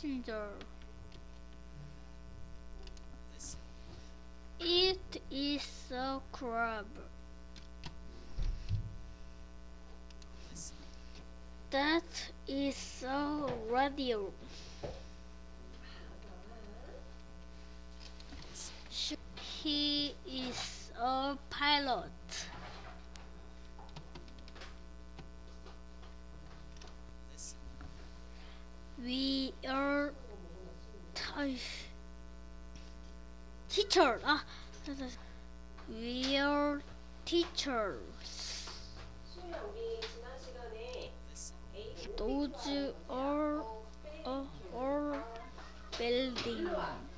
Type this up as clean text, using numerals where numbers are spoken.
passenger. It is a crab. That is a radio. He is a pilot. We are teacher. We are teachers. Those are building.